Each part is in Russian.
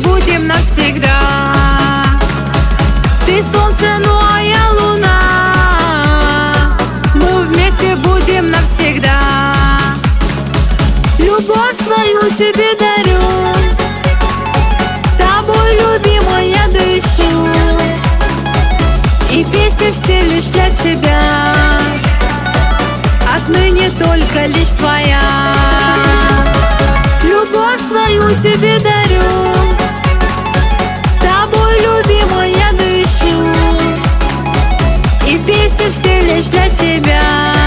будем навсегда. Ты солнце, ну а я луна, мы вместе будем навсегда. Любовь свою тебе дарю, тобой, любимая, я дышу, и песни все лишь для тебя, отныне только лишь твоя. Любовь свою тебе дарю, тобой, любимая, я дышу, и песни все лишь для тебя,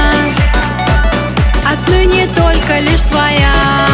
отныне только лишь твоя.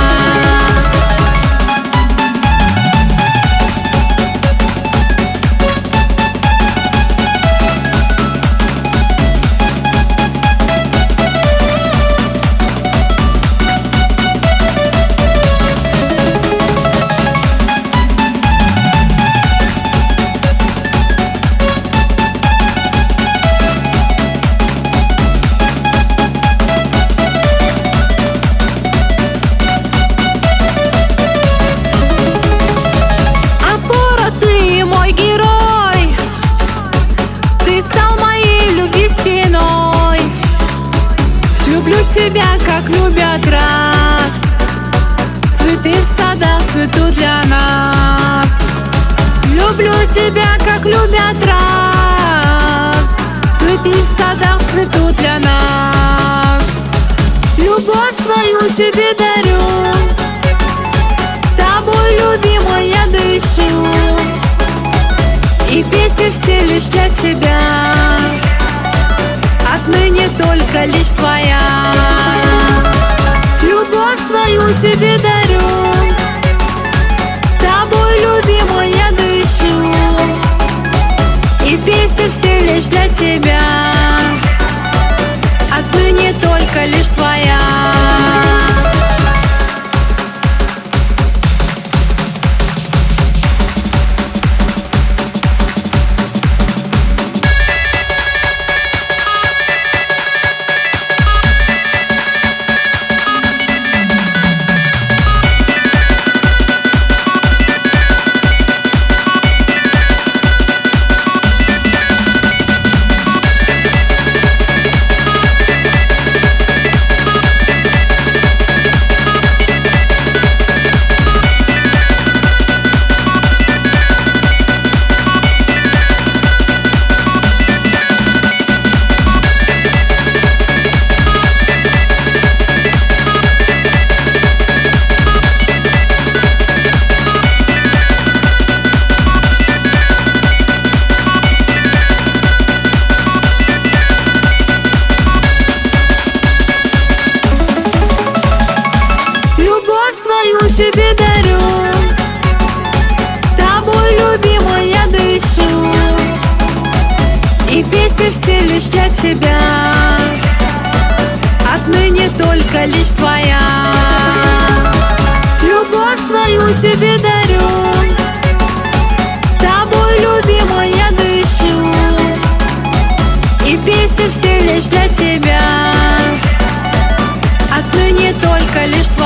Люблю тебя, как любят раз, цветы в садах цветут для нас. Люблю тебя, как любят раз, цветы в садах цветут для нас. Любовь свою тебе дарю, тобой, любимая, я дышу, и песни все лишь для тебя, отныне только лишь твоя. Любовь свою тебе дарю, тобой, любимая, я дышу, и песни все лишь для тебя, отныне только лишь твоя. Тебе дарю, тобой, любимая, я дышу, и песни все лишь для тебя, отныне только лишь твоя. Любовь свою тебе дарю, тобой, любимая, я дышу, и песни все лишь для тебя, отныне только лишь твоя.